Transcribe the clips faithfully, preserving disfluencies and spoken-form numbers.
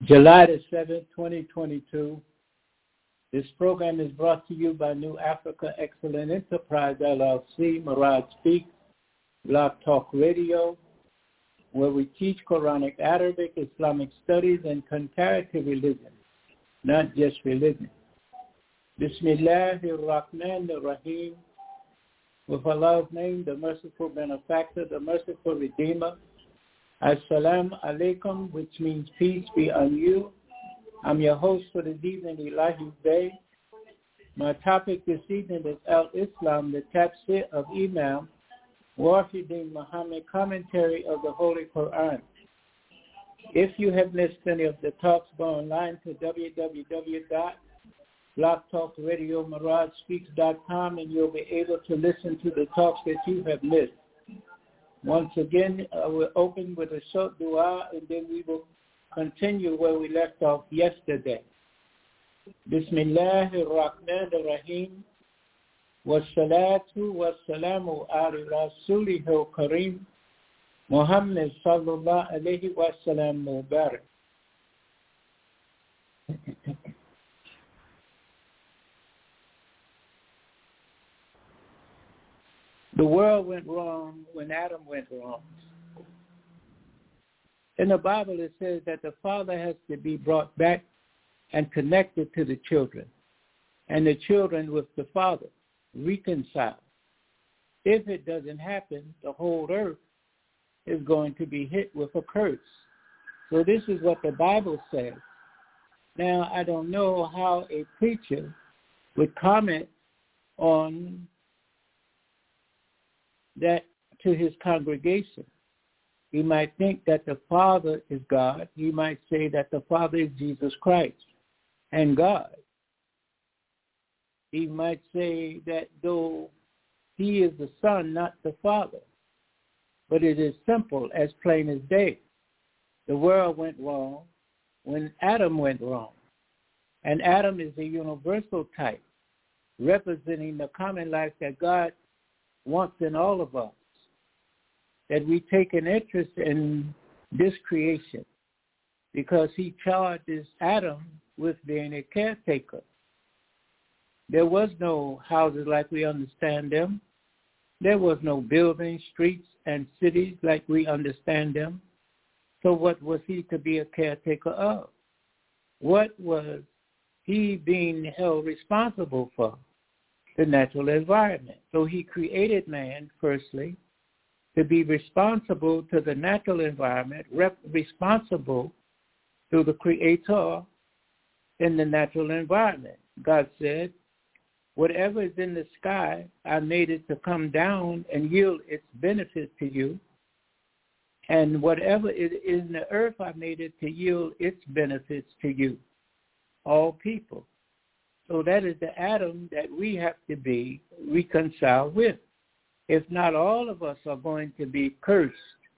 July the seventh, twenty twenty-two. This program is brought to you by New Africa Excellent Enterprise, L L C, Mirage Speaks, Blog Talk Radio, where we teach Quranic, Arabic, Islamic studies, and comparative religion, not just religion. Bismillahir Rahmanir Rahim. With Allah's name, the merciful benefactor, the merciful redeemer. Assalamu alaikum, which means peace be on you. I'm your host for this evening, Elahi Bey. My topic this evening is Al-Islam, the Tafsir of Imam Wahiduddin Muhammad, commentary of the Holy Quran. If you have missed any of the talks, go online to w w w dot blog talk radio mirage speaks dot com and you'll be able to listen to the talks that you have missed. Once again, uh, we'll open with a short dua and then we will continue where we left off yesterday. Bismillahir Rahmanir Rahim. Wassalatu wassalamu ala rasulihil kareem Muhammad sallallahu alayhi wa sallam mubarak. The world went wrong when Adam went wrong. In the Bible, it says that the father has to be brought back and connected to the children, and the children with the father, reconciled. If it doesn't happen, the whole earth is going to be hit with a curse. So this is what the Bible says. Now, I don't know how a preacher would comment on that to his congregation. He might think that the Father is God. He might say that the Father is Jesus Christ and God. He might say that though he is the Son, not the Father. But it is simple, as plain as day. The world went wrong when Adam went wrong. And Adam is a universal type, representing the common life that God wants in all of us, that we take an interest in this creation because he charges Adam with being a caretaker. There was no houses like we understand them. There was no buildings, streets, and cities like we understand them. So what was he to be a caretaker of? What was he being held responsible for? The natural environment. So he created man, firstly, to be responsible to the natural environment, rep- responsible to the Creator in the natural environment. God said, whatever is in the sky, I made it to come down and yield its benefit to you. And whatever is in the earth, I made it to yield its benefits to you, all people. So that is the Adam that we have to be reconciled with. If not, all of us are going to be cursed,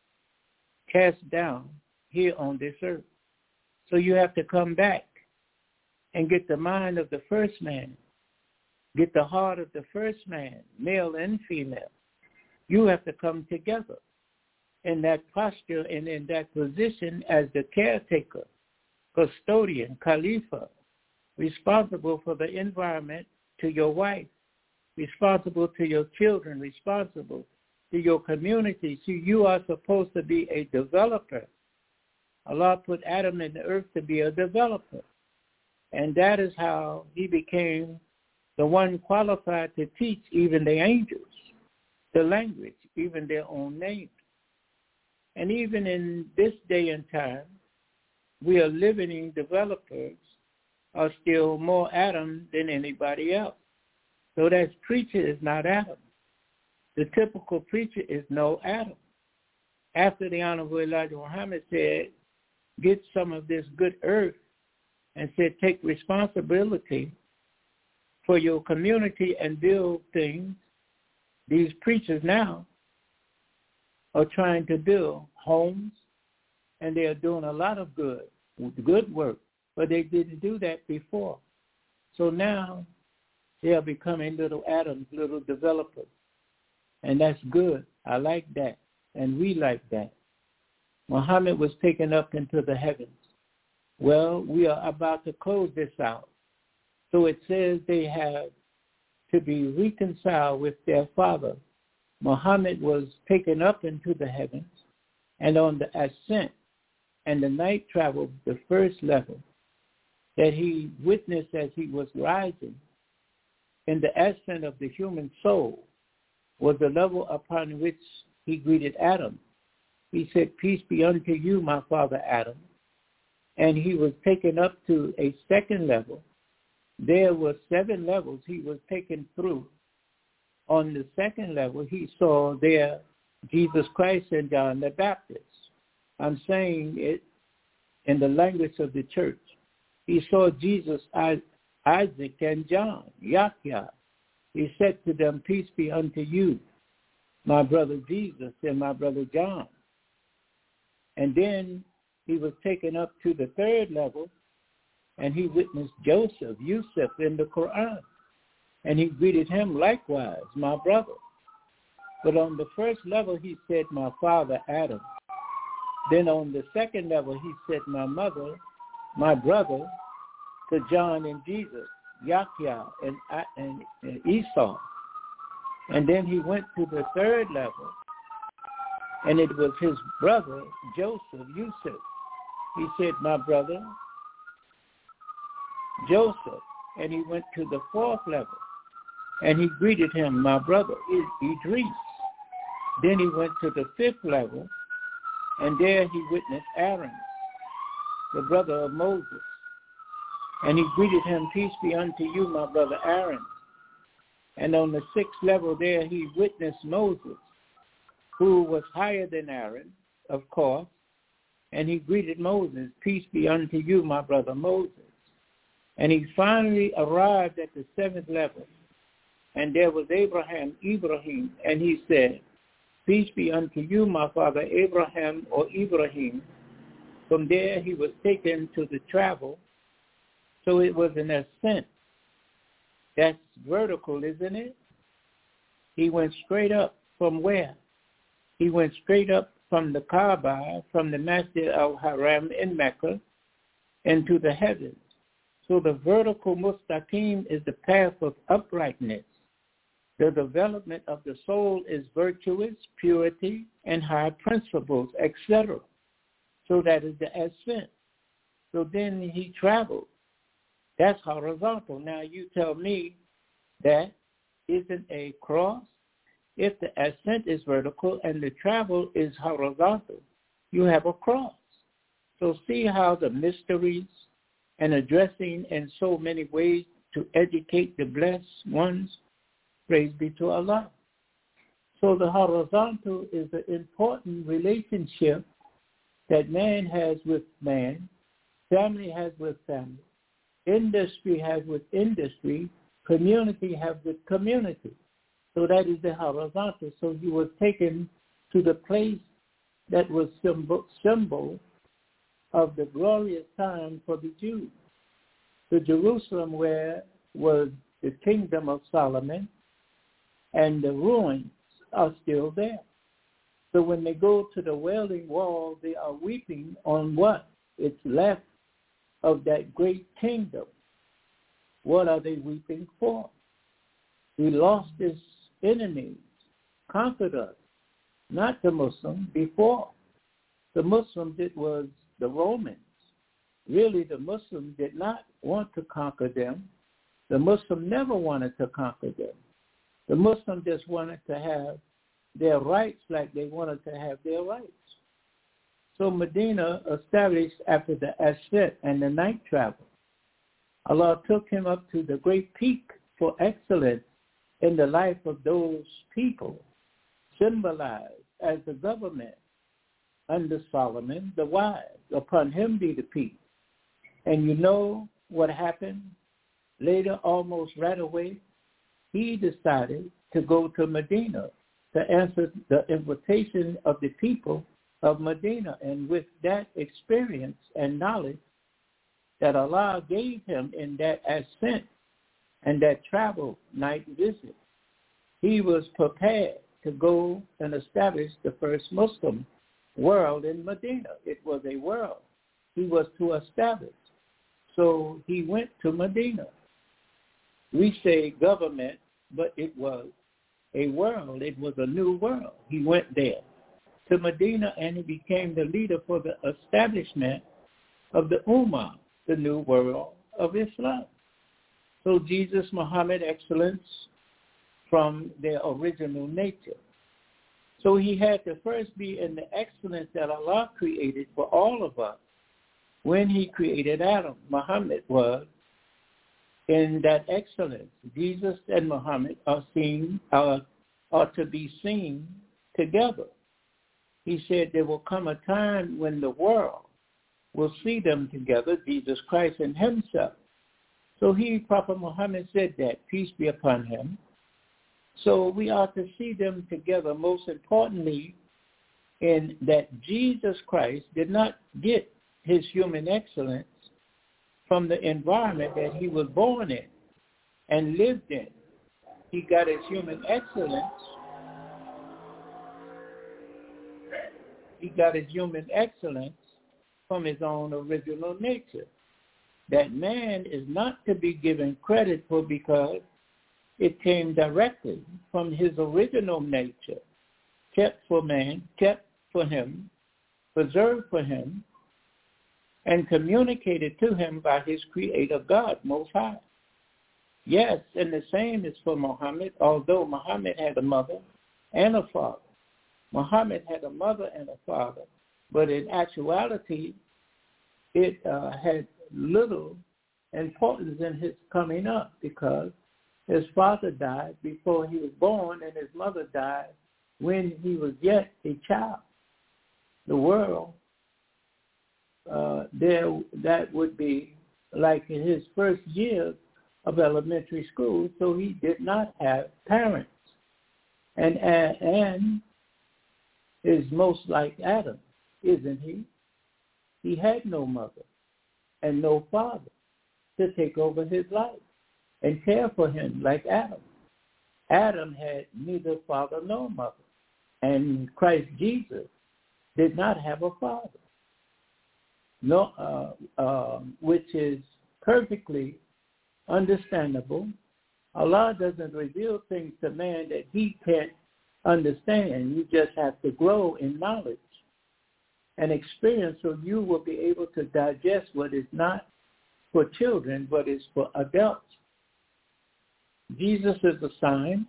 cast down here on this earth. So you have to come back and get the mind of the first man, get the heart of the first man, male and female. You have to come together in that posture and in that position as the caretaker, custodian, Khalifa, responsible for the environment to your wife, responsible to your children, responsible to your community. So you are supposed to be a developer. Allah put Adam in the earth to be a developer. And that is how he became the one qualified to teach even the angels, the language, even their own names. And even in this day and time, we are living developers are still more Adam than anybody else. So that preacher is not Adam. The typical preacher is no Adam. After the Honorable Elijah Muhammad said, get some of this good earth, and said, take responsibility for your community and build things, these preachers now are trying to build homes, and they are doing a lot of good, good work. But they didn't do that before. So now they are becoming little Adams, little developers. And that's good. I like that. And we like that. Muhammad was taken up into the heavens. Well, we are about to close this out. So it says they have to be reconciled with their Father. Muhammad was taken up into the heavens, and on the ascent and the night travel, the first level that he witnessed as he was rising in the ascent of the human soul was the level upon which he greeted Adam. He said, "Peace be unto you, my father Adam." And he was taken up to a second level. There were seven levels he was taken through. On the second level, he saw there Jesus Christ and John the Baptist. I'm saying it in the language of the church. He saw Jesus, Isaac, and John, Yahya. He said to them, "Peace be unto you, my brother Jesus and my brother John." And then he was taken up to the third level, and he witnessed Joseph, Yusuf in the Quran. And he greeted him likewise, "My brother." But on the first level, he said, "My father Adam." Then on the second level, he said, "My mother, my brother," to John and Jesus, Yahya and, and, and Esau. And then he went to the third level, and it was his brother, Joseph, Yusuf. He said, "My brother, Joseph." And he went to the fourth level, and he greeted him, "My brother, Idris." Then he went to the fifth level, and there he witnessed Aaron, the brother of Moses. And he greeted him, "Peace be unto you, my brother Aaron." And on the sixth level there, he witnessed Moses, who was higher than Aaron, of course. And he greeted Moses, "Peace be unto you, my brother Moses." And he finally arrived at the seventh level. And there was Abraham, Ibrahim, and he said, "Peace be unto you, my father Abraham," or Ibrahim. From there he was taken to the travel. So it was an ascent. That's vertical, isn't it? He went straight up from where? He went straight up from the Kaaba, from the Masjid al-Haram in Mecca, into the heavens. So the vertical mustaqim is the path of uprightness. The development of the soul is virtuous, purity, and high principles, et cetera. So that is the ascent. So then he traveled. That's horizontal. Now you tell me that isn't a cross. If the ascent is vertical and the travel is horizontal, you have a cross. So see how the mysteries and addressing in so many ways to educate the blessed ones. Praise be to Allah. So the horizontal is an important relationship that man has with man, family has with family, industry has with industry, community has with community. So that is the horizontal. So he was taken to the place that was symbol, symbol of the glorious time for the Jews. The Jerusalem where was the kingdom of Solomon, and the ruins are still there. So when they go to the Wailing Wall, they are weeping on what? It's left of that great kingdom. What are they weeping for? We lost this enemies, conquered us, not the Muslim before. The Muslims, it was the Romans. Really, the Muslims did not want to conquer them. The Muslim never wanted to conquer them. The Muslim just wanted to have their rights like they wanted to have their rights. So Medina established after the ascent and the night travel. Allah took him up to the great peak for excellence in the life of those people, symbolized as the government under Solomon, the wise. Upon him be the peace. And you know what happened? Later, almost right away, he decided to go to Medina to answer the invitation of the people of Medina. And with that experience and knowledge that Allah gave him in that ascent and that travel night visit, he was prepared to go and establish the first Muslim world in Medina. It was a world. he was to establish. So he went to Medina. We say government, but it was a world. It was a new world. He went there to Medina, and he became the leader for the establishment of the Ummah, the new world of Islam. So Jesus, Muhammad, excellence from their original nature. So he had to first be in the excellence that Allah created for all of us when he created Adam. Muhammad was in that excellence. Jesus and Muhammad are seen, are, are to be seen together. He said there will come a time when the world will see them together, Jesus Christ and himself. So he, Prophet Muhammad, said that, peace be upon him. So we are to see them together, most importantly, in that Jesus Christ did not get his human excellence from the environment that he was born in and lived in. He got his human excellence. He got his human excellence from his own original nature. That man is not to be given credit for because it came directly from his original nature, kept for man, kept for him, preserved for him, and communicated to him by his creator God, Most High. Yes, and the same is for Muhammad, although Muhammad had a mother and a father. Muhammad had a mother and a father, but in actuality, it uh, had little importance in his coming up because his father died before he was born and his mother died when he was yet a child. The world, uh, there that would be like in his first year of elementary school, so he did not have parents. And, and, and is most like Adam, isn't he? He had no mother and no father to take over his life and care for him like Adam. Adam had neither father nor mother, and Christ Jesus did not have a father, no, uh, uh, which is perfectly understandable. Allah doesn't reveal things to man that he can't understand. You just have to grow in knowledge and experience so you will be able to digest what is not for children but is for adults. Jesus is a sign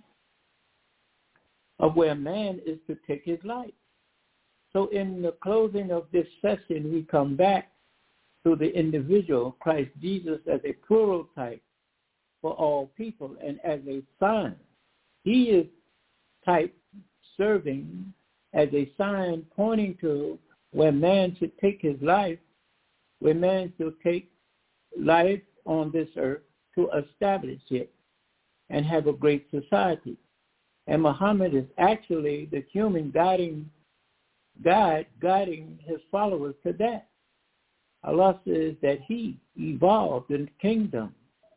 of where man is to take his life. So in the closing of this session, we come back to the individual, Christ Jesus, as a plural type for all people and as a sign. He is type serving as a sign pointing to where man should take his life, where man should take life on this earth to establish it and have a great society. And Muhammad is actually the human guiding guide, guiding his followers to that. Allah says that he evolved in the kingdom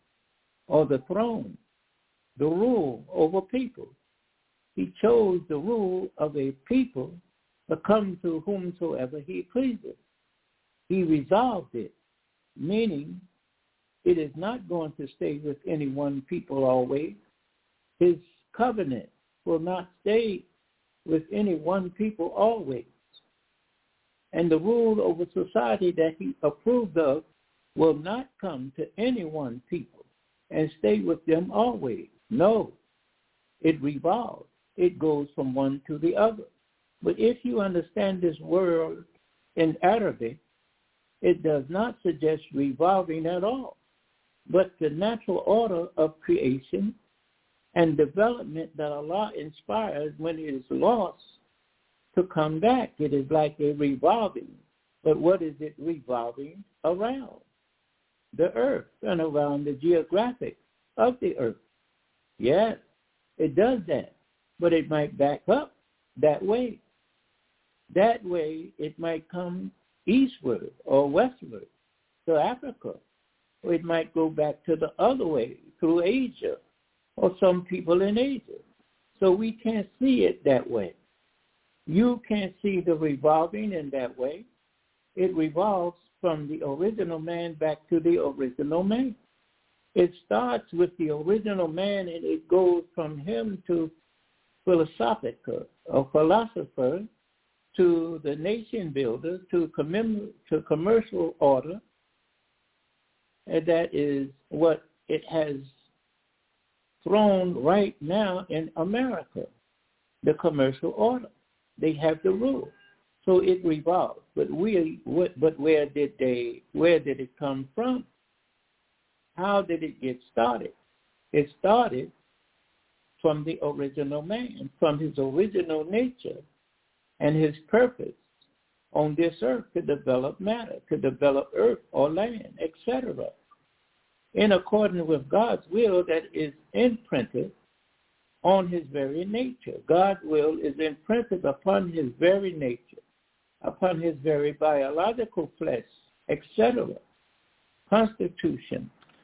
or the throne, the rule over people. He chose the rule of a people to come to whomsoever he pleases. He resolved it, meaning it is not going to stay with any one people always. His covenant will not stay with any one people always. And the rule over society that he approved of will not come to any one people and stay with them always. No, it revolves. It goes from one to the other. But if you understand this word in Arabic, it does not suggest revolving at all, but the natural order of creation and development that Allah inspires when it is lost to come back. It is like a revolving. But what is it revolving around? The earth and around the geographic of the earth. Yes, it does that. But it might back up that way. That way it might come eastward or westward to Africa. Or it might go back to the other way through Asia or some people in Asia. So we can't see it that way. You can't see the revolving in that way. It revolves from the original man back to the original man. It starts with the original man, and it goes from him to philosophical or philosopher, to the nation builder, to, commem- to commercial order. And that is what it has thrown right now in America, the commercial order. They have the rule, so it revolves. But we, but where did they? Where did it come from? How did it get started? It started from the original man, from his original nature and his purpose on this earth to develop matter, to develop earth or land, et cetera, in accordance with God's will that is imprinted on his very nature. God's will is imprinted upon his very nature, upon his very biological flesh, et cetera. Constitution.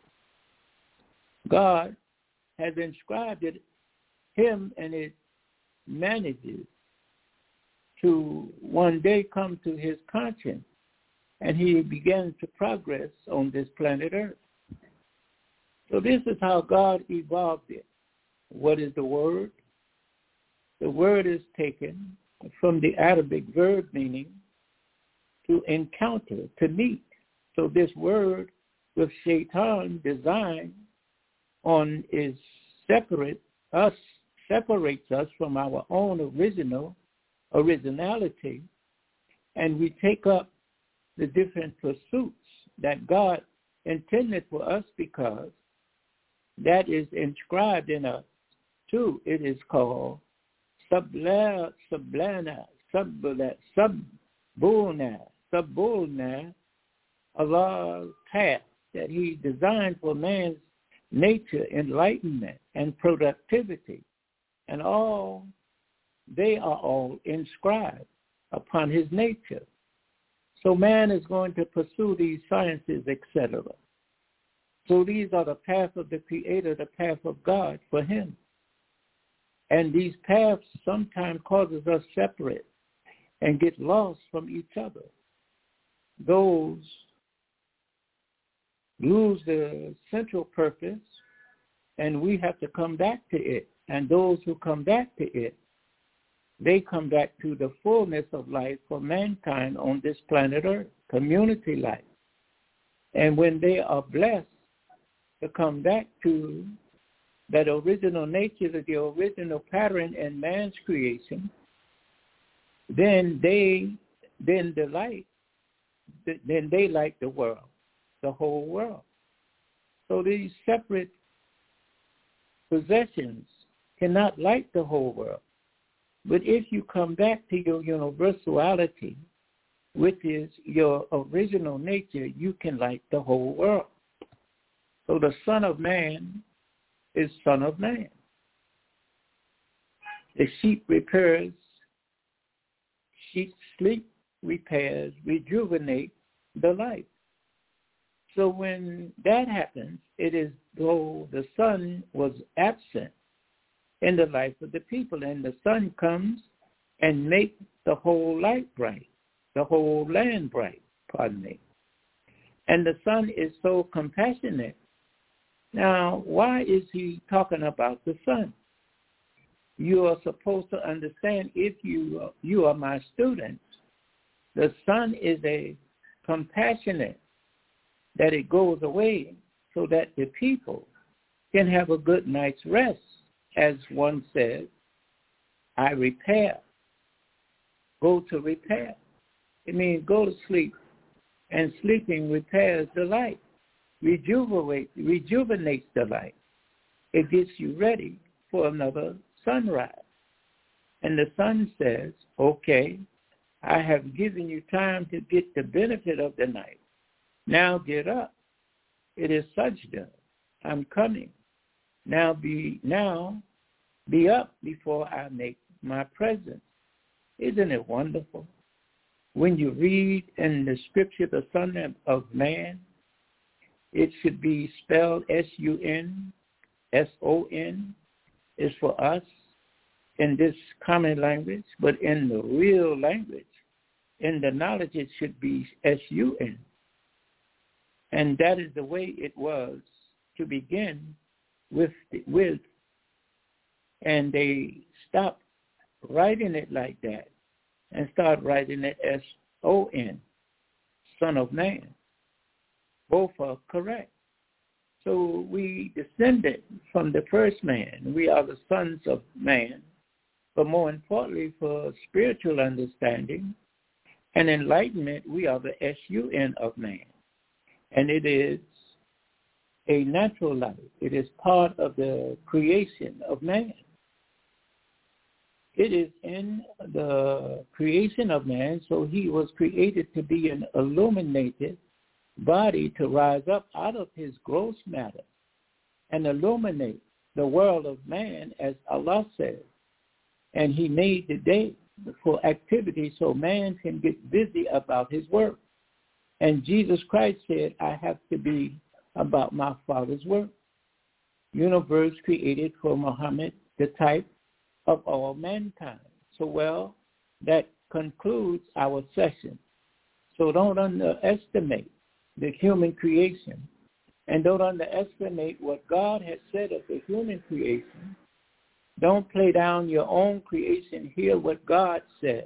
God has inscribed it, him, and it manages to one day come to his conscience, and he begins to progress on this planet Earth. So this is how God evolved it. What is the word? The word is taken from the Arabic verb meaning to encounter, to meet. So this word with Shaitan design on is separate us, separates us from our own original originality, and we take up the different pursuits that God intended for us, because that is inscribed in us too. It is called sublana, sublana, sublana, sublana, sublana, Allah's path that he designed for man's nature, enlightenment, and productivity, and all, they are all inscribed upon his nature. So man is going to pursue these sciences, et cetera. So these are the path of the Creator, the path of God for him. And these paths sometimes causes us separate and get lost from each other. Those lose the central purpose, and we have to come back to it. And those who come back to it, they come back to the fullness of life for mankind on this planet Earth, community life. And when they are blessed to come back to that original nature, the original pattern in man's creation, then they then the light, then they like the world, the whole world. So these separate possessions cannot light the whole world. But if you come back to your universality, which is your original nature, you can light the whole world. So the Son of Man is Son of Man. The sheep repairs, sheep sleep, repairs, rejuvenate the life. So when that happens, it is though the sun was absent in the life of the people, and the sun comes and makes the whole light bright, the whole land bright, pardon me. And the sun is so compassionate. Now, why is he talking about the sun? You are supposed to understand, if you you are my students, the sun is a compassionate, that it goes away so that the people can have a good night's rest. As one says, I repair. Go to repair. It means go to sleep, and sleeping repairs the light, rejuvenate, rejuvenates the light. It gets you ready for another sunrise. And the sun says, okay, I have given you time to get the benefit of the night. Now get up. It is sajda. I'm coming. Now be now be up before I make my presence. Isn't it wonderful? When you read in the scripture, the Son of Man, it should be spelled S U N, S O N, is for us in this common language, but in the real language, in the knowledge, it should be S U N. And that is the way it was to begin with, with. And they stopped writing it like that and start writing it S O N, Son of Man. Both are correct. So we descended from the first man. We are the sons of man. But more importantly, for spiritual understanding and enlightenment, we are the S U N of man. And it is a natural life. It is part of the creation of man. It is in the creation of man, so he was created to be an illuminated body to rise up out of his gross matter and illuminate the world of man, as Allah says. And he made the day for activity so man can get busy about his work. And Jesus Christ said, I have to be about my Father's work. Universe created for Muhammad, the type of all mankind. So, well, that concludes our session. So don't underestimate the human creation, and don't underestimate what God has said of the human creation. Don't play down your own creation. Hear what God says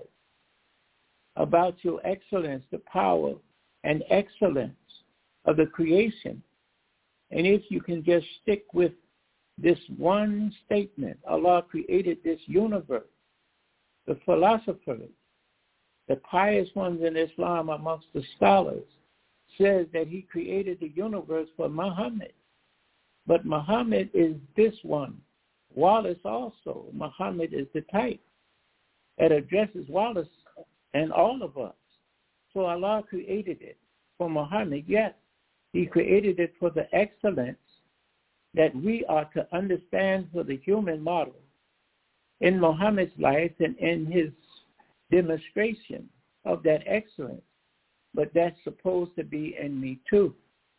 about your excellence, the power and excellence of the creation. And if you can just stick with this one statement, Allah created this universe. The philosophers, the pious ones in Islam amongst the scholars, says that he created the universe for Muhammad. But Muhammad is this one. Wallace also. Muhammad is the type that addresses Wallace and all of us. So Allah created it for Muhammad. Yes, he created it for the excellence that we are to understand for the human model in Muhammad's life and in his demonstration of that excellence. But that's supposed to be in me too.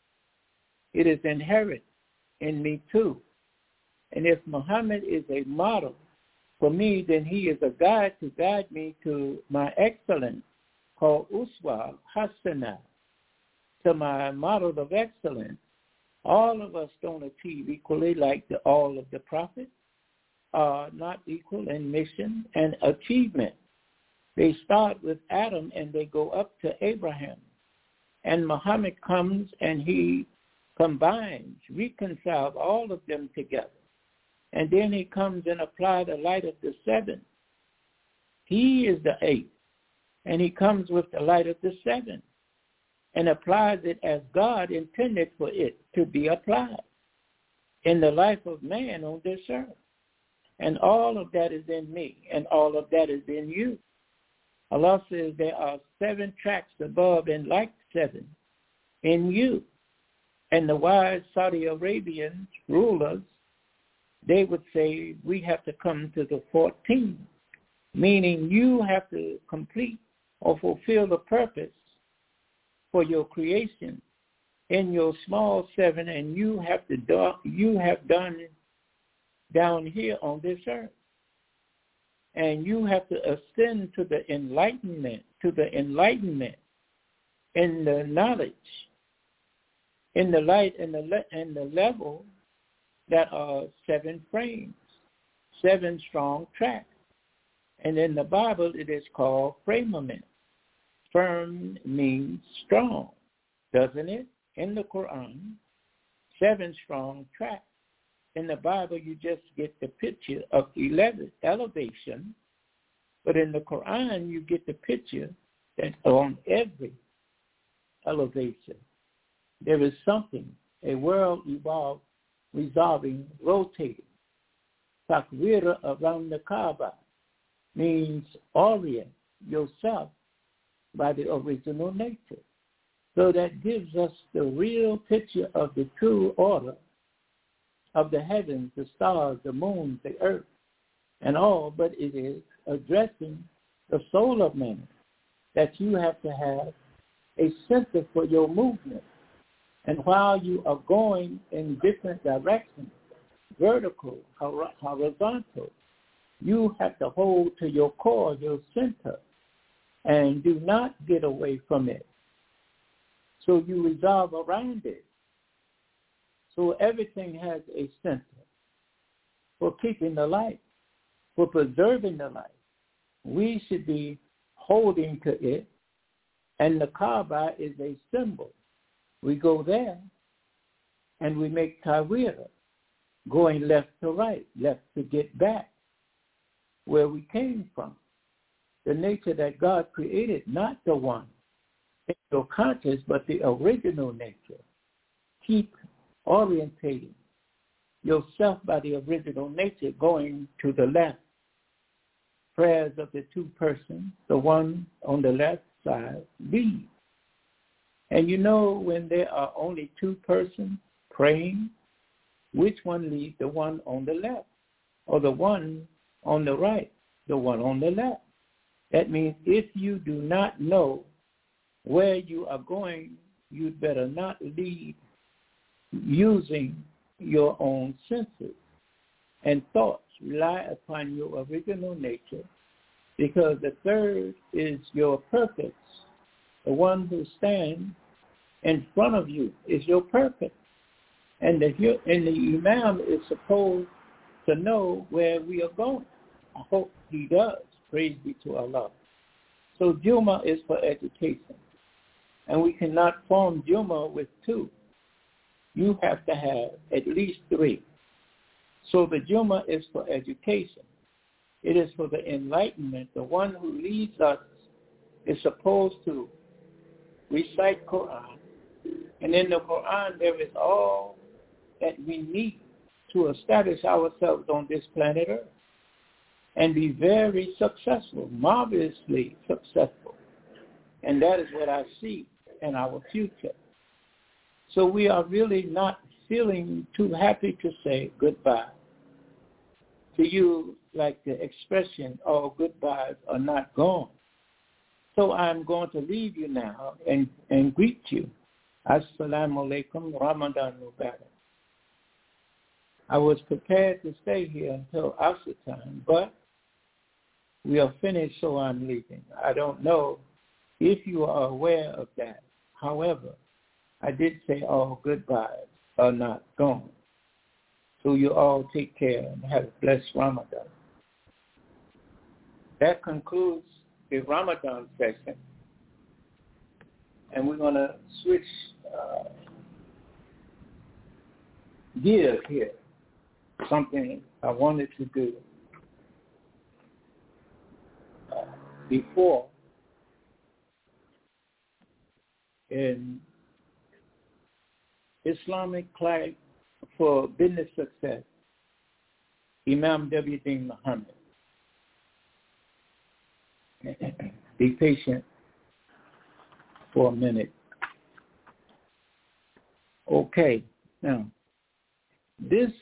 It is inherent in me too. And if Muhammad is a model for me, then he is a guide to guide me to my excellence called Uswa Hasana, to my model of excellence. All of us don't achieve equally like the, all of the prophets are not equal in mission and achievement. They start with Adam and they go up to Abraham. And Muhammad comes and he combines, reconciles all of them together. And then he comes and applies the light of the seven. He is the eighth. And he comes with the light of the seven and applies it as God intended for it to be applied in the life of man on this earth. And all of that is in me, and all of that is in you. Allah says there are seven tracks above and like seven in you. And the wise Saudi Arabian rulers, they would say we have to come to the fourteen, meaning you have to complete or fulfill the purpose for your creation in your small seven, and you have to do, you have done it down here on this earth. And you have to ascend to the enlightenment, to the enlightenment in the knowledge, in the light, and the le- in the level that are seven frames, seven strong tracks. And in the Bible, it is called firmament. Firm means strong, doesn't it? In the Quran, seven strong tracks. In the Bible, you just get the picture of eleven elevation, but in the Quran, you get the picture that on every elevation, there is something, a world evolved, resolving, rotating. Takwira around the Kaaba means orient yourself by the original nature. So that gives us the real picture of the true order of the heavens, the stars, the moon, the earth, and all, but it is addressing the soul of man, that you have to have a center for your movement. And while you are going in different directions, vertical, horizontal, you have to hold to your core, your center, and do not get away from it. So you resolve around it. So everything has a center for keeping the life, for preserving the life. We should be holding to it, and the Kaaba is a symbol. We go there, and we make Tawira, going left to right, left to get back where we came from. The nature that God created, not the one in your conscious, but the original nature. Keep orientating yourself by the original nature, going to the left. Prayers of the two persons, the one on the left side, lead. And you know when there are only two persons praying, which one leads? The one on the left, or the one on the right, the one on the left. That means if you do not know where you are going, you'd better not lead using your own senses and thoughts. Rely upon your original nature, because the third is your purpose. The one who stands in front of you is your purpose. And the, and the Imam is supposed to know where we are going. I hope he does. Praise be to Allah. So Juma is for education. And we cannot form Juma with two. You have to have at least three. So the Juma is for education. It is for the enlightenment. The one who leads us is supposed to recite Quran. And in the Quran there is all that we need to establish ourselves on this planet Earth and be very successful, marvelously successful. And that is what I see in our future. So we are really not feeling too happy to say goodbye. To you, like the expression, all goodbyes are not gone. So I'm going to leave you now and, and greet you. Assalamu alaikum, Ramadan Mubarak. I was prepared to stay here until after time, but we are finished, so I'm leaving. I don't know if you are aware of that. However, I did say all goodbyes are not gone. So you all take care and have a blessed Ramadan. That concludes the Ramadan session. And we're going to switch uh, gears here. Something I wanted to do uh, before in Islamic class for business success, Imam W. Deen Muhammad. Be patient for a minute. Okay, now, this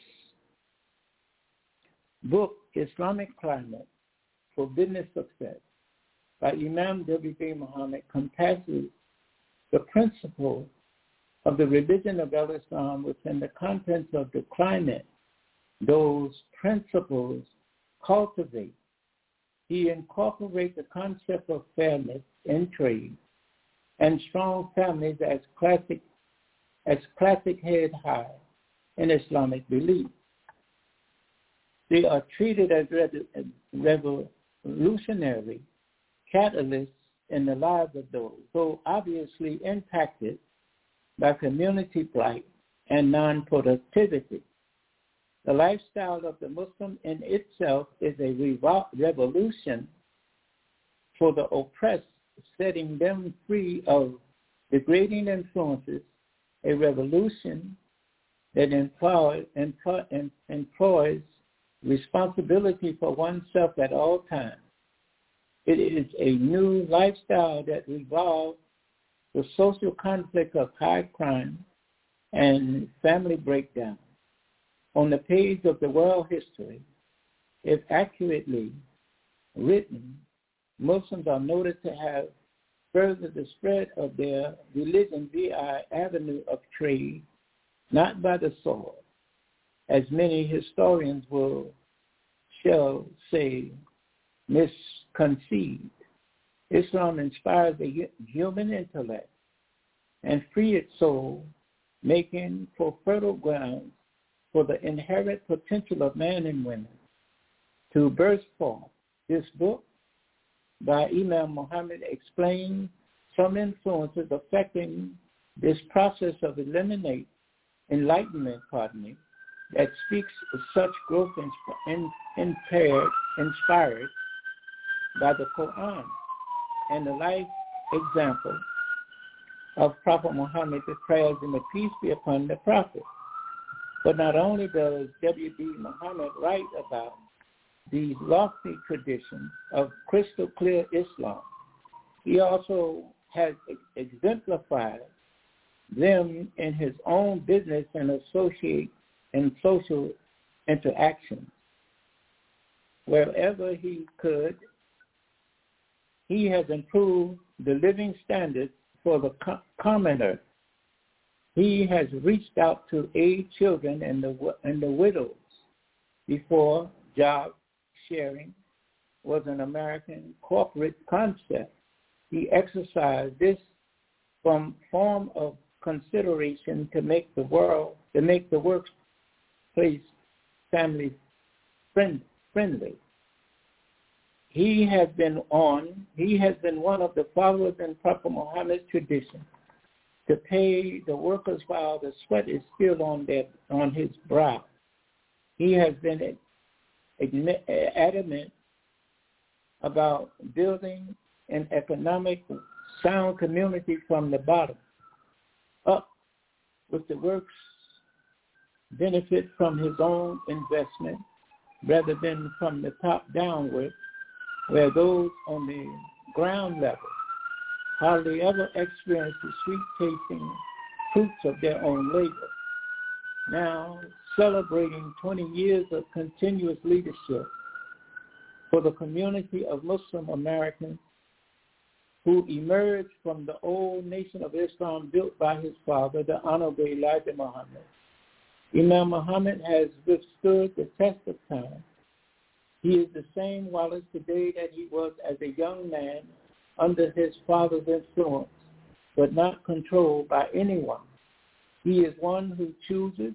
book, Islamic Climate for Business Success, by Imam W. Deen Muhammad, compasses the principles of the religion of Islam within the contents of the climate. Those principles cultivate. He incorporates the concept of fairness in trade and strong families as classic, as classic head high in Islamic belief. They are treated as revolutionary catalysts in the lives of those, so obviously impacted by community plight and non-productivity. The lifestyle of the Muslim in itself is a revol- revolution for the oppressed, setting them free of degrading influences, a revolution that employ, employ, employs responsibility for oneself at all times. It is a new lifestyle that revolves the social conflict of high crime and family breakdown. On the page of the world history, if accurately written, Muslims are noted to have furthered the spread of their religion via avenue of trade, not by the sword, as many historians will shall say misconceived. Islam inspires the human intellect and free its soul, making for fertile ground for the inherent potential of man and women to burst forth. This book by Imam Muhammad explains some influences affecting this process of eliminate enlightenment, pardon me, that speaks of such growth in, impaired, inspired by the Quran and the life example of Prophet Muhammad, the prayers and the peace be upon the Prophet. But not only does W D Muhammad write about these lofty traditions of crystal clear Islam, he also has exemplified them in his own business and associate and social interactions. Wherever he could, he has improved the living standards for the co- commoner. He has reached out to aid children and the and the widows. Before, job sharing was an American corporate concept. He exercised this from form of consideration to make the world, to make the workplace family friend, friendly. He has been on, he has been one of the followers in Prophet Muhammad's tradition to pay the workers while the sweat is still on their, on his brow. He has been adamant about building an economic sound community from the bottom up, with the works benefit from his own investment rather than from the top downward, where those on the ground level hardly ever experience the sweet-tasting fruits of their own labor. Now, celebrating twenty years of continuous leadership for the community of Muslim Americans who emerged from the old nation of Islam built by his father, the Honorable Elijah Muhammad, Imam Muhammad has withstood the test of time. He is the same Wallace today that he was as a young man under his father's influence, but not controlled by anyone. He is one who chooses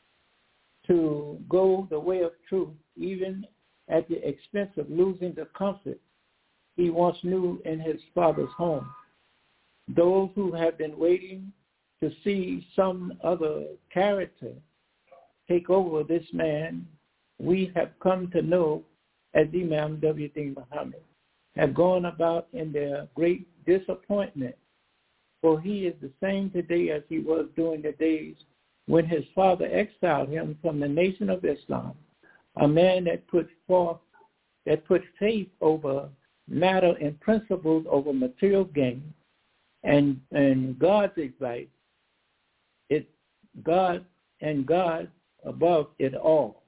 to go the way of truth, even at the expense of losing the comfort he once knew in his father's home. Those who have been waiting to see some other character take over this man we have come to know as Imam W D Muhammad have gone about in their great disappointment, for he is the same today as he was during the days when his father exiled him from the nation of Islam, a man that put forth, that put faith over matter and principles over material gain, and and God's advice, it God and God above it all.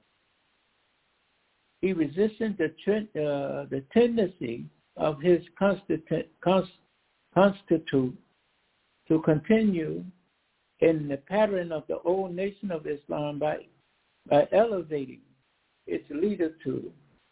He resisted the uh, the tendency of his constitute, constitute to continue in the pattern of the old nation of Islam by by elevating its leader to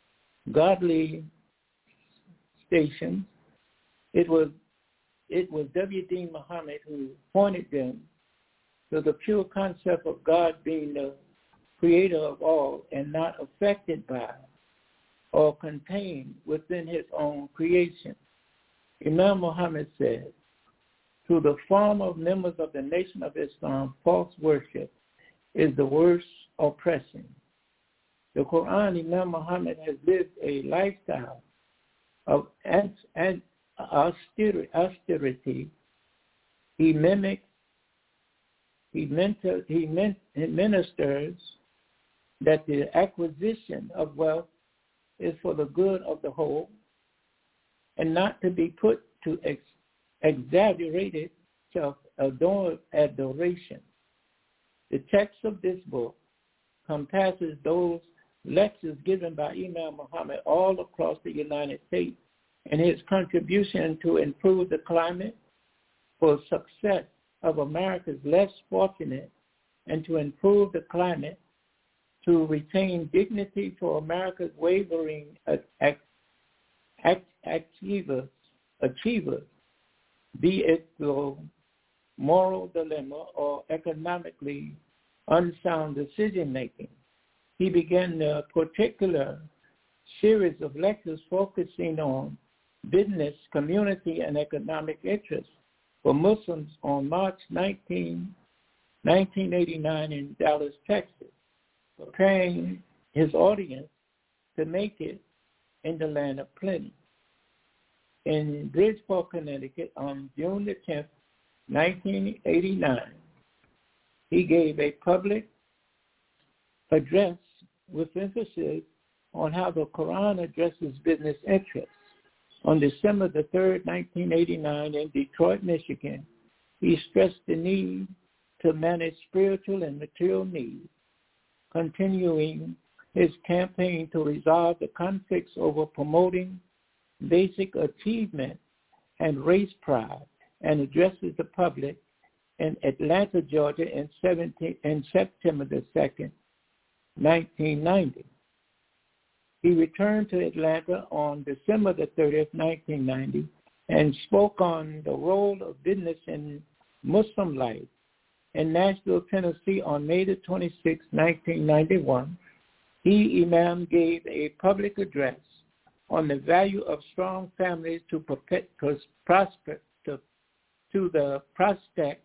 godly stations. It was it was W D Muhammad who pointed them to the pure concept of God being the creator of all and not affected by or contained within his own creation. Imam Muhammad said, to the form of members of the nation of Islam, false worship is the worst oppression. The Quran, Imam Muhammad has lived a lifestyle of austerity. He mimics, he, mentor, he, men, he ministers that the acquisition of wealth is for the good of the whole and not to be put to ex, exaggerated self-adoration. The text of this book compasses those lectures given by Imam Muhammad all across the United States and his contribution to improve the climate for success of America's less fortunate and to improve the climate to retain dignity for America's wavering achievers, achievers, be it through moral dilemma, or economically unsound decision-making. He began a particular series of lectures focusing on business, community, and economic interests for Muslims on March nineteenth, nineteen eighty-nine in Dallas, Texas, preparing his audience to make it in the land of plenty. In Bridgeport, Connecticut, on June the tenth, nineteen eighty-nine, he gave a public address with emphasis on how the Quran addresses business interests. On December the third, nineteen eighty-nine, in Detroit, Michigan, he stressed the need to manage spiritual and material needs, continuing his campaign to resolve the conflicts over promoting basic achievement and race pride, and addresses the public in Atlanta, Georgia in, in September the second, nineteen ninety. He returned to Atlanta on December the thirtieth, nineteen ninety, and spoke on the role of business in Muslim life. In Nashville, Tennessee on May the twenty-sixth, nineteen ninety-one, he, Imam, gave a public address on the value of strong families to prosper to, to the prospect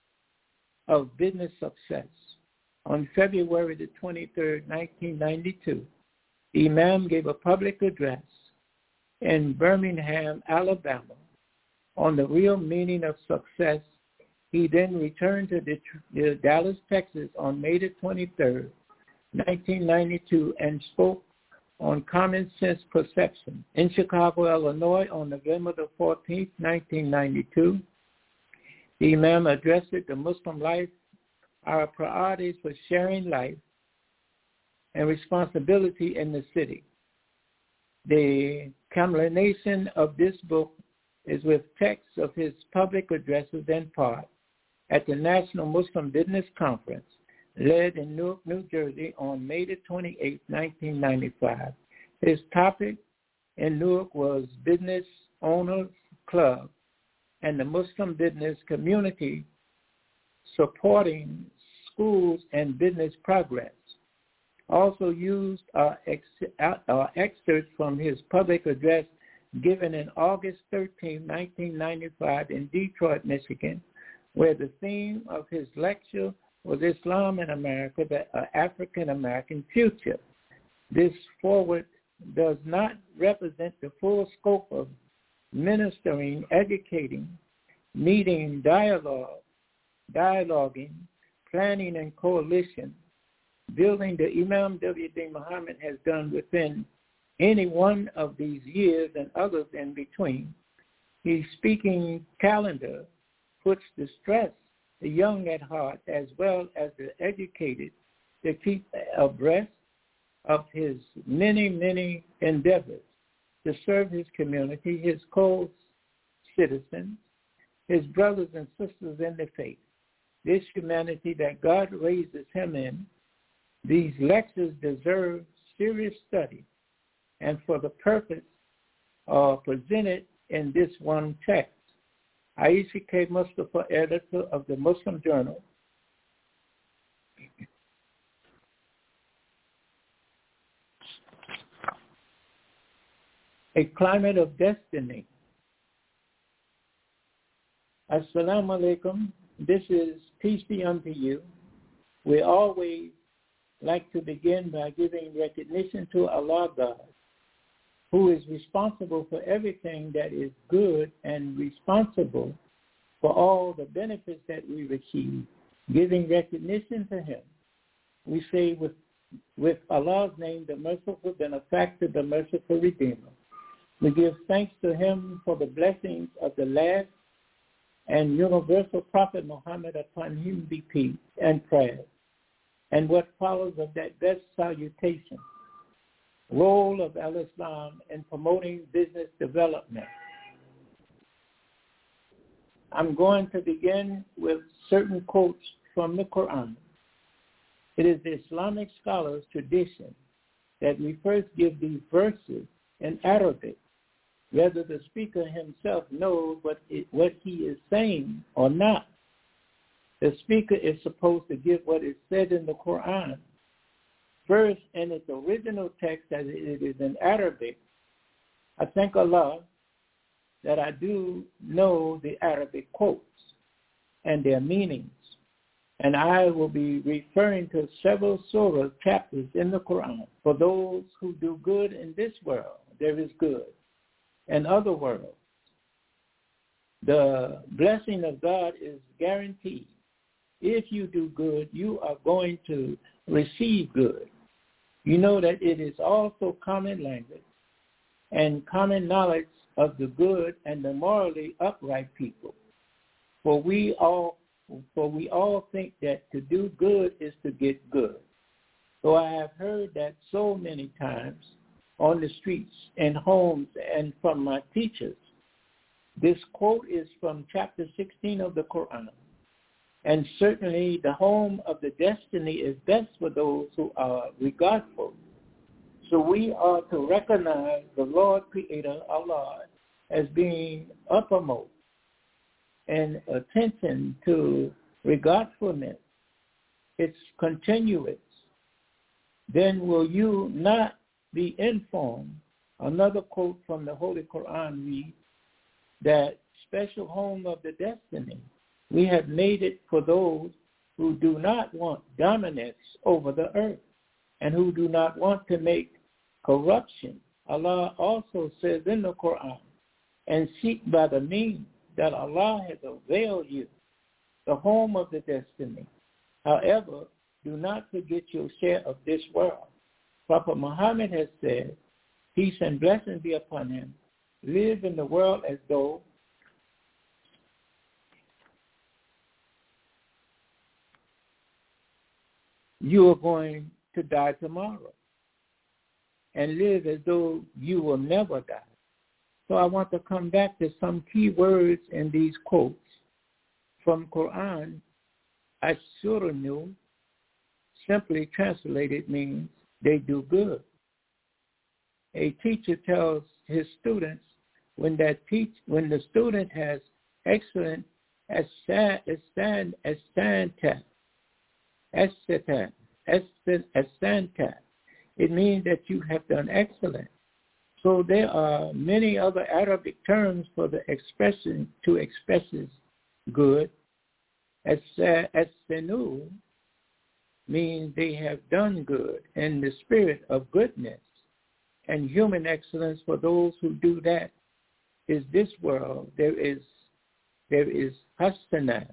of business success. On February the twenty-third, nineteen ninety-two, Imam gave a public address in Birmingham, Alabama, on the real meaning of success. He then returned to the, the Dallas, Texas on May the twenty-third, nineteen ninety-two, and spoke on common sense perception. In Chicago, Illinois on November the fourteenth, nineteen ninety-two, the Imam addressed the Muslim life, our priorities for sharing life and responsibility in the city. The culmination of this book is with texts of his public addresses in part at the National Muslim Business Conference, led in Newark, New Jersey on May the twenty-eighth, nineteen ninety-five. His topic in Newark was Business Owners Club and the Muslim business community supporting schools and business progress. Also used are ex- uh, excerpts from his public address given in August thirteenth, nineteen ninety-five in Detroit, Michigan, where the theme of his lecture was Islam in America, the uh, African-American future. This forward does not represent the full scope of ministering, educating, meeting, dialogue, dialoguing, planning, and coalition, building the Imam W D Muhammad has done within any one of these years and others in between. His speaking calendar puts the stress the young at heart as well as the educated to keep abreast of his many, many endeavors to serve his community, his co-citizens, his brothers and sisters in the faith, this humanity that God raises him in. These lectures deserve serious study, and for the purpose are presented in this one text. Aisha K. Mustafa, editor of the Muslim Journal. A Climate of Destiny. Assalamu alaikum. This is peace be unto you. We always like to begin by giving recognition to Allah God, who is responsible for everything that is good and responsible for all the benefits that we receive. Giving recognition to him, we say with, with Allah's name, the merciful benefactor, the merciful redeemer. We give thanks to him for the blessings of the last and universal prophet Muhammad, upon him be peace and prayer, and what follows of that best salutation. Role of Al-Islam in promoting business development. I'm going to begin with certain quotes from the Quran. It is the Islamic scholars' tradition that we first give these verses in Arabic, whether the speaker himself knows what, it, what he is saying or not. The speaker is supposed to give what is said in the Quran first in its original text as it is in Arabic. I thank Allah that I do know the Arabic quotes and their meanings, and I will be referring to several surah chapters in the Quran. For those who do good in this world, there is good. In other worlds, the blessing of God is guaranteed. If you do good, you are going to receive good. You know that it is also common language and common knowledge of the good and the morally upright people. For we all for we all think that to do good is to get good. So I have heard that so many times on the streets and homes and from my teachers. This quote is from chapter sixteen of the Quran. And certainly the home of the destiny is best for those who are regardful. So we are to recognize the Lord Creator, Allah, as being uppermost and attention to regardfulness. It's continuous. Then will you not be informed? Another quote from the Holy Quran reads, that special home of the destiny, we have made it for those who do not want dominance over the earth and who do not want to make corruption. Allah also says in the Quran, and seek by the means that Allah has availed you, the home of the destiny. However, do not forget your share of this world. Prophet Muhammad has said, peace and blessings be upon him, live in the world as though you are going to die tomorrow, and live as though you will never die. So I want to come back to some key words in these quotes from Quran. Ashuranu, simply translated, means they do good. A teacher tells his students when that teach when the student has excellent asanta, asanta, asanta, it means that you have done excellent. So there are many other Arabic terms for the expression to expresses good. As-sanu means they have done good in the spirit of goodness, and human excellence for those who do that is this world. There is there is hasana.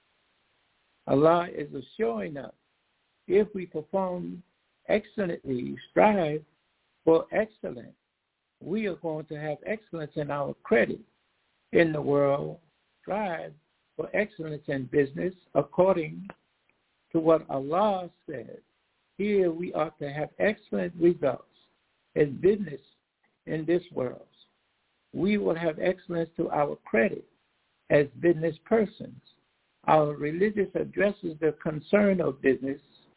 Allah is assuring us if we perform excellently, strive for excellence, we are going to have excellence in our credit in the world. Strive for excellence in business according to what Allah says. Here we ought to have excellent results in business in this world. We will have excellence to our credit as business persons. Our religious addresses the concern of business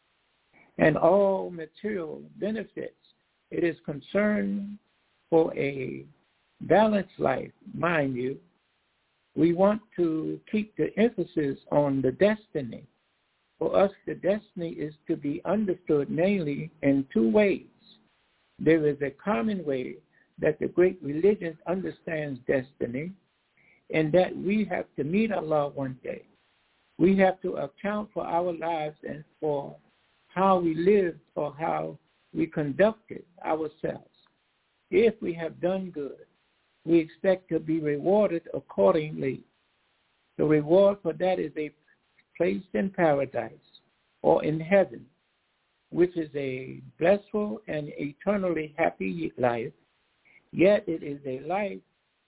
and all material benefits. It is concerned for a balanced life, mind you. We want to keep the emphasis on the destiny. For us, the destiny is to be understood mainly in two ways. There is a common way that the great religion understands destiny, and that we have to meet Allah one day. We have to account for our lives and for how we lived or how we conducted ourselves. If we have done good, we expect to be rewarded accordingly. The reward for that is a place in paradise or in heaven, which is a blissful and eternally happy life. Yet it is a life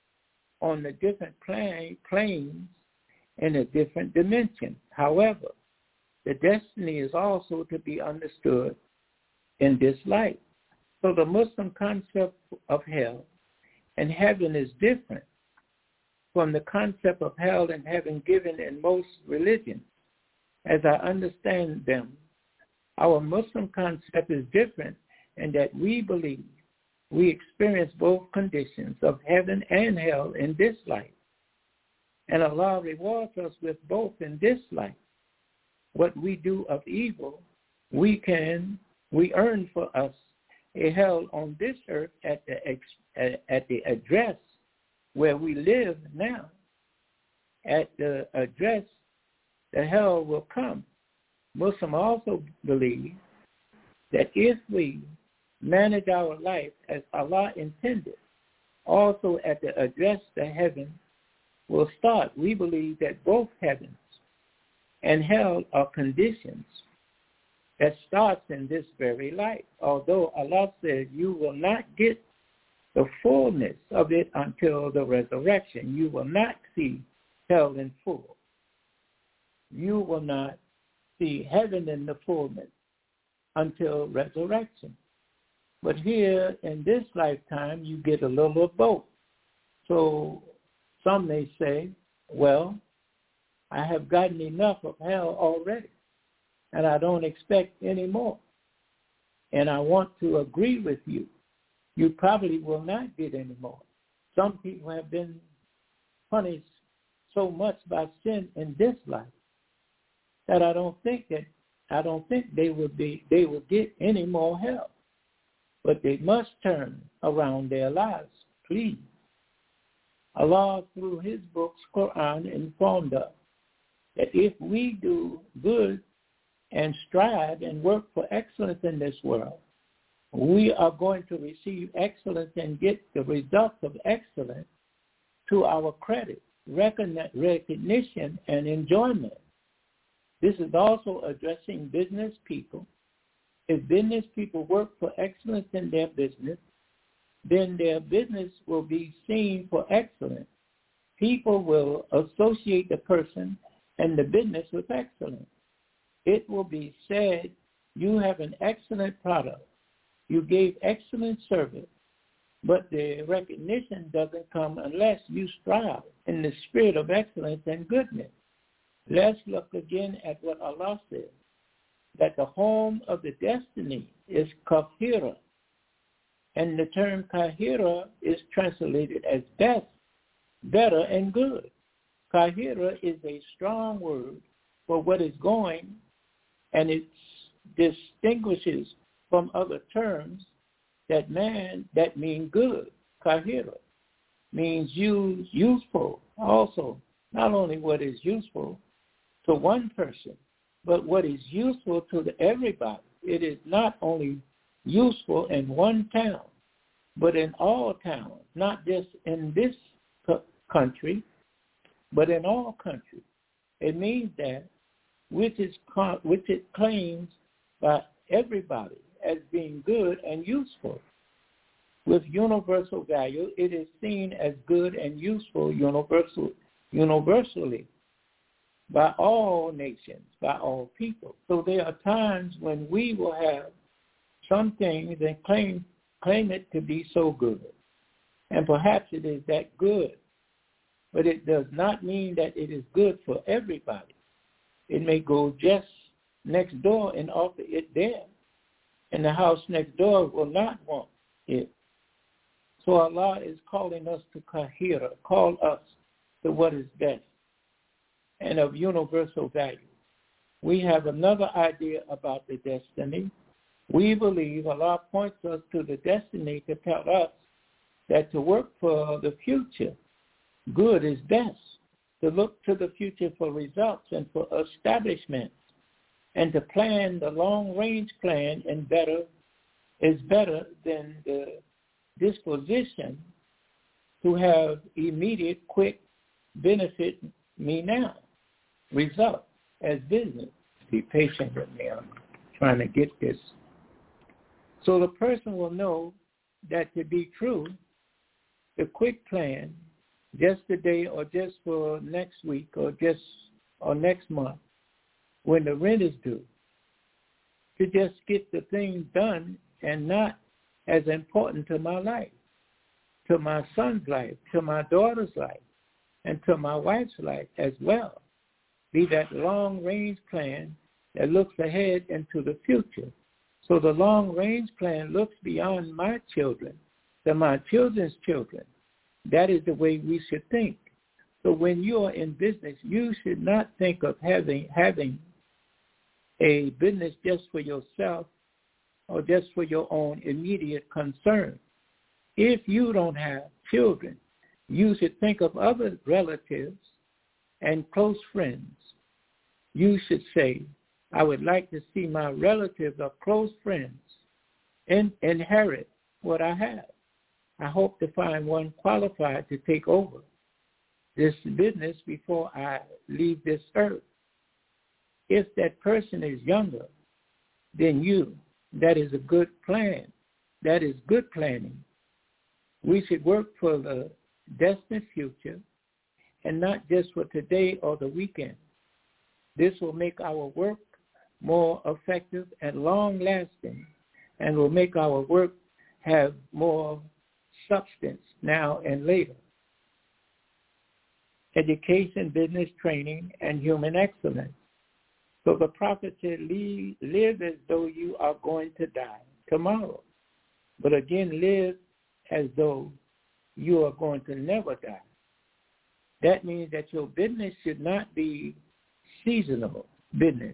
on the different plane, planes in a different dimension. However, the destiny is also to be understood in this light. So the Muslim concept of hell and heaven is different from the concept of hell and heaven given in most religions. As I understand them, our Muslim concept is different in that we believe we experience both conditions of heaven and hell in this life. And Allah rewards us with both in this life. what we do of evil, we can, we earn for us a hell on this earth at the, ex, at the address where we live now. At the address, the hell will come. Muslims also believe that if we manage our life as Allah intended, also at the address, the heaven will start. We believe that both heavens and hell are conditions that starts in this very life. Although Allah said you will not get the fullness of it until the resurrection. You will not see hell in full. You will not see heaven in the fullness until resurrection. But here in this lifetime, you get a little of both. So some may say, well, I have gotten enough of hell already, and I don't expect any more. And I want to agree with you. You probably will not get any more. Some people have been punished so much by sin in this life that I don't think that I don't think they would be they will get any more hell. But they must turn around their lives, please. Allah, through his books, Quran, informed us that if we do good and strive and work for excellence in this world, we are going to receive excellence and get the results of excellence to our credit, recognition, and enjoyment. This is also addressing business people. If business people work for excellence in their business, then their business will be seen for excellence. People will associate the person and the business with excellence. It will be said, you have an excellent product. You gave excellent service, but the recognition doesn't come unless you strive in the spirit of excellence and goodness. Let's look again at what Allah says, that the home of the destiny is Kahira, and the term Kahira is translated as best, better, and good. Kahira is a strong word for what is going, and it distinguishes from other terms that man that mean good. Kahira means use, useful also, not only what is useful to one person, but what is useful to the everybody. It is not only useful in one town, but in all towns, not just in this country, but in all countries. It means that which is which it claims by everybody as being good and useful. With universal value, it is seen as good and useful universal, universally by all nations, by all people. So there are times when we will have some things and claim, claim it to be so good. And perhaps it is that good. But it does not mean that it is good for everybody. It may go just next door and offer it there, and the house next door will not want it. So Allah is calling us to Kahira, call us to what is best and of universal value. We have another idea about the destiny. We believe Allah points us to the destiny to tell us that to work for the future, good is best. To look to the future for results and for establishments, and to plan the long-range plan and better is better than the disposition to have immediate, quick benefit me now. Result as business. Be patient with me. I'm trying to get this. So the person will know that to be true, the quick plan, just today or just for next week or just or next month, when the rent is due, to just get the things done and not as important to my life, to my son's life, to my daughter's life, and to my wife's life as well. Be that long-range plan that looks ahead into the future. So the long-range plan looks beyond my children to my children's children. That is the way we should think. So when you are in business, you should not think of having having a business just for yourself or just for your own immediate concern. If you don't have children, you should think of other relatives and close friends. You should say, I would like to see my relatives or close friends in, inherit what I have. I hope to find one qualified to take over this business before I leave this earth. If that person is younger than you, that is a good plan. That is good planning. We should work for the destined future and not just for today or the weekend. This will make our work more effective and long-lasting, and will make our work have more substance now and later. Education, business training, and human excellence. So the prophet said, live as though you are going to die tomorrow. But again, live as though you are going to never die. That means that your business should not be seasonal business.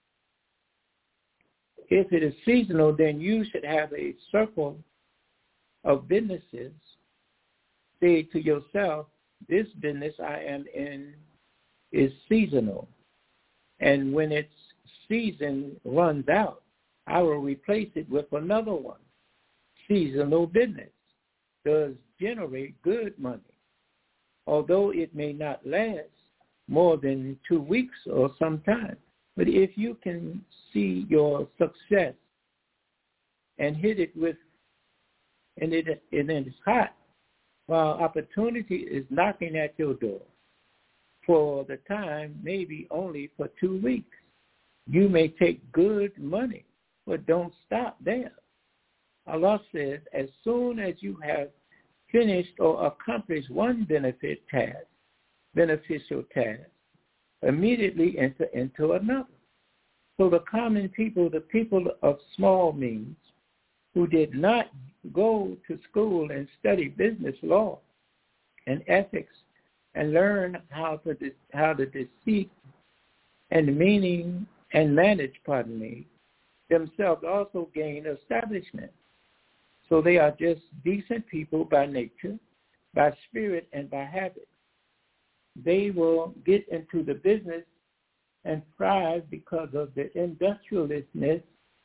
If it is seasonal, then you should have a circle of businesses. Say to yourself, this business I am in is seasonal. And when its season runs out, I will replace it with another one. Seasonal business does generate good money, although it may not last more than two weeks or some time. But if you can see your success and hit it with, and it, and it's hot, while opportunity is knocking at your door, for the time, maybe only for two weeks, you may take good money, but don't stop there. Allah says, as soon as you have finished or accomplished one benefit task, beneficial task, immediately enter into another. So the common people, the people of small means, who did not go to school and study business law and ethics and learn how to how to deceit and meaning and manage, pardon me, themselves also gain establishment. So they are just decent people by nature, by spirit, and by habit. They will get into the business and thrive because of the industriousness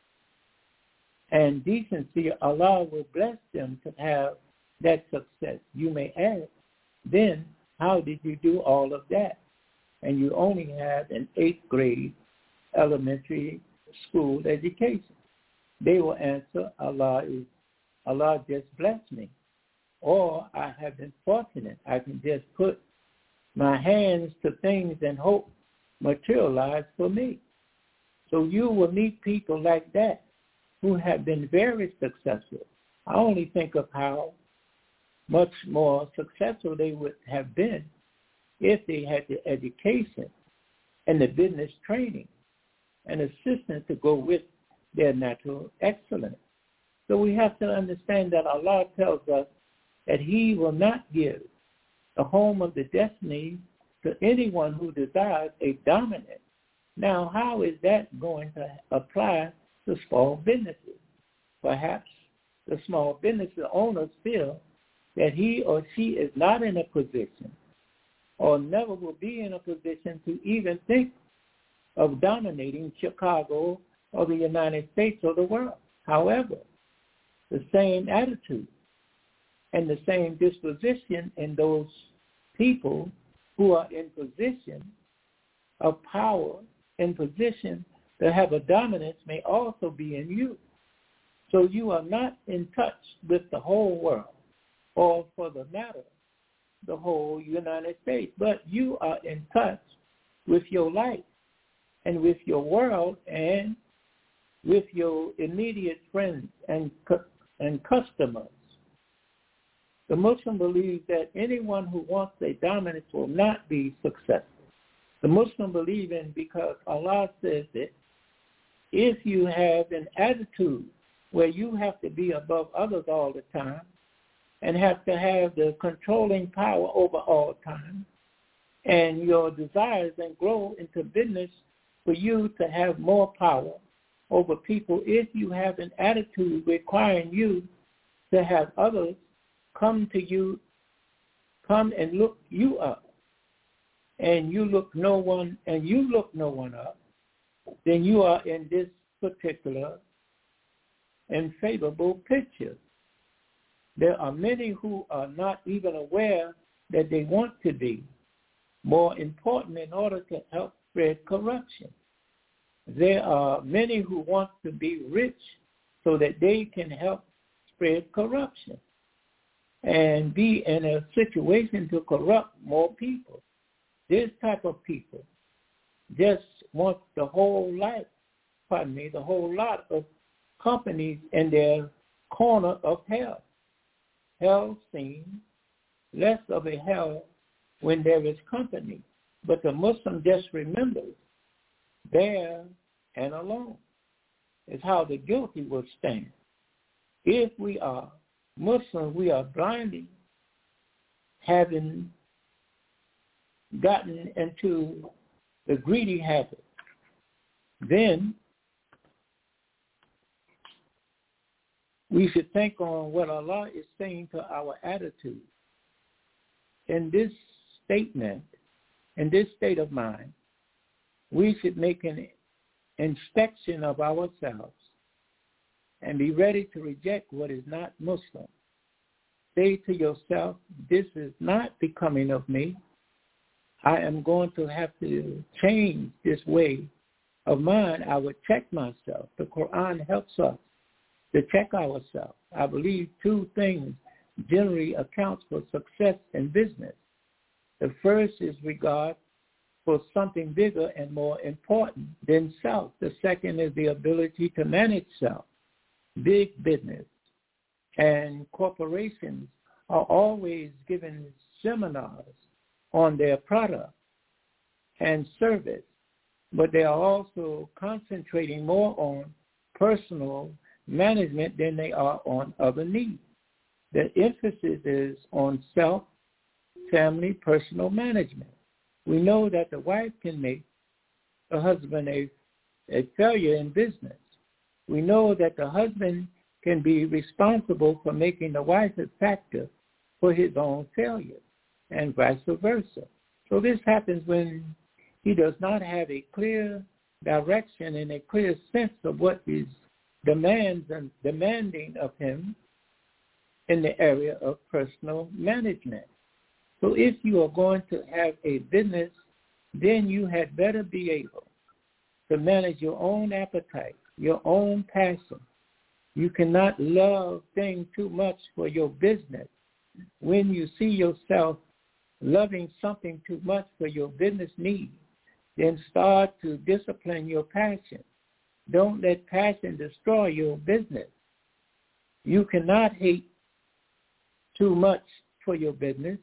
and decency. Allah will bless them to have that success. You may ask, then how did you do all of that? And you only have an eighth grade elementary school education. They will answer, Allah is Allah just blessed me. Or I have been fortunate. I can just put my hands to things and hope materialize for me. So you will meet people like that who have been very successful. I only think of how much more successful they would have been if they had the education and the business training and assistance to go with their natural excellence. So we have to understand that Allah tells us that he will not give the home of the destiny to anyone who desires a dominant. Now, how is that going to apply to small businesses? Perhaps the small business owners feel that he or she is not in a position or never will be in a position to even think of dominating Chicago or the United States or the world. However, the same attitude and the same disposition in those people who are in position of power, in position to have a dominance, may also be in you. So you are not in touch with the whole world, or for the matter, the whole United States, but you are in touch with your life and with your world and with your immediate friends and and customers. The Muslim believes that anyone who wants a dominance will not be successful. The Muslim believe in, because Allah says that if you have an attitude where you have to be above others all the time and have to have the controlling power over all time, and your desires then grow into business for you to have more power over people if you have an attitude requiring you to have others come to you, come and look you up, and you look no one, and you look no one up, then you are in this particular and favorable picture. There are many who are not even aware that they want to be more important in order to help spread corruption. There are many who want to be rich so that they can help spread corruption and be in a situation to corrupt more people. This type of people just want the whole life, pardon me, the whole lot of companies in their corner of hell. Hell seems less of a hell when there is company, but the Muslim just remembers there and alone is how the guilty will stand. If we are Muslims, we are blindly having gotten into the greedy habit. Then we should think on what Allah is saying to our attitude. In this statement, in this state of mind, we should make an inspection of ourselves and be ready to reject what is not Muslim. Say to yourself, this is not becoming of me. I am going to have to change this way of mine. I would check myself. The Quran helps us to check ourselves. I believe two things generally accounts for success in business. The first is regard for something bigger and more important than self. The second is the ability to manage self. Big business and corporations are always giving seminars on their product and service, but they are also concentrating more on personal management than they are on other needs. The emphasis is on self, family, personal management. We know that the wife can make the husband a, a failure in business. We know that the husband can be responsible for making the wife a factor for his own failure, and vice versa. So this happens when he does not have a clear direction and a clear sense of what is demands and demanding of him in the area of personal management. So if you are going to have a business, then you had better be able to manage your own appetite, your own passion. You cannot love things too much for your business. When you see yourself loving something too much for your business needs, then start to discipline your passion. Don't let passion destroy your business. You cannot hate too much for your business.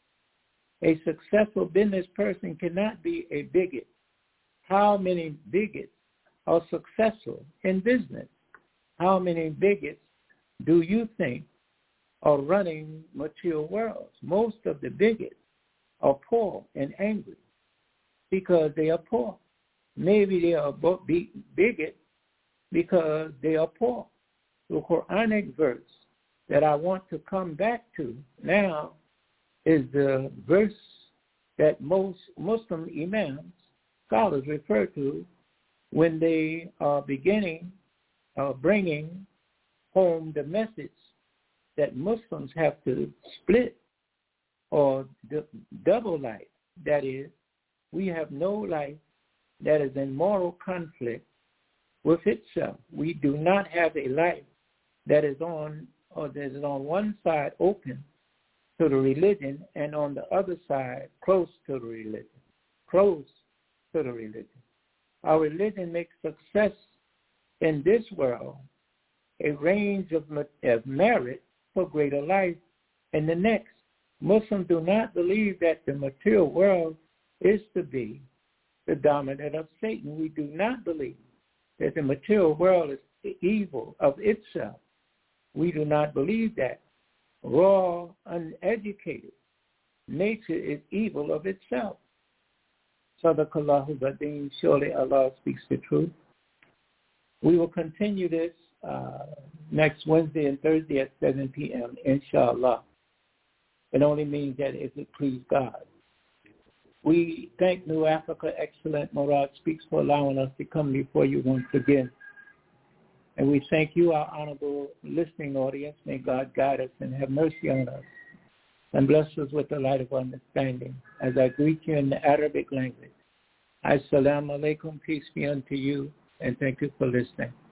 A successful business person cannot be a bigot. How many bigots are successful in business? How many bigots do you think are running material worlds? Most of the bigots are poor and angry because they are poor. Maybe they are bigots because they are poor. The Quranic verse that I want to come back to now is the verse that most Muslim imams, scholars refer to when they are beginning uh, bringing home the message that Muslims have to split or d- double life. That is, we have no life that is in moral conflict with itself. We do not have a life that is on or that is on one side open to the religion and on the other side close to the religion. Close to the religion. Our religion makes success in this world a range of, of merit for greater life in the next. Muslims do not believe that the material world is to be the dominant of Satan. We do not believe that the material world is evil of itself. We do not believe that. Raw, uneducated nature is evil of itself. Sadakallahu Badeen. Surely Allah speaks the truth. We will continue this uh, next Wednesday and Thursday at seven p.m., inshallah. It only means that if it please God. We thank New Africa Excellent Murad Speaks for allowing us to come before you once again. And we thank you, our honorable listening audience. May God guide us and have mercy on us and bless us with the light of understanding. As I greet you in the Arabic language, Assalamu alaikum, peace be unto you, and thank you for listening.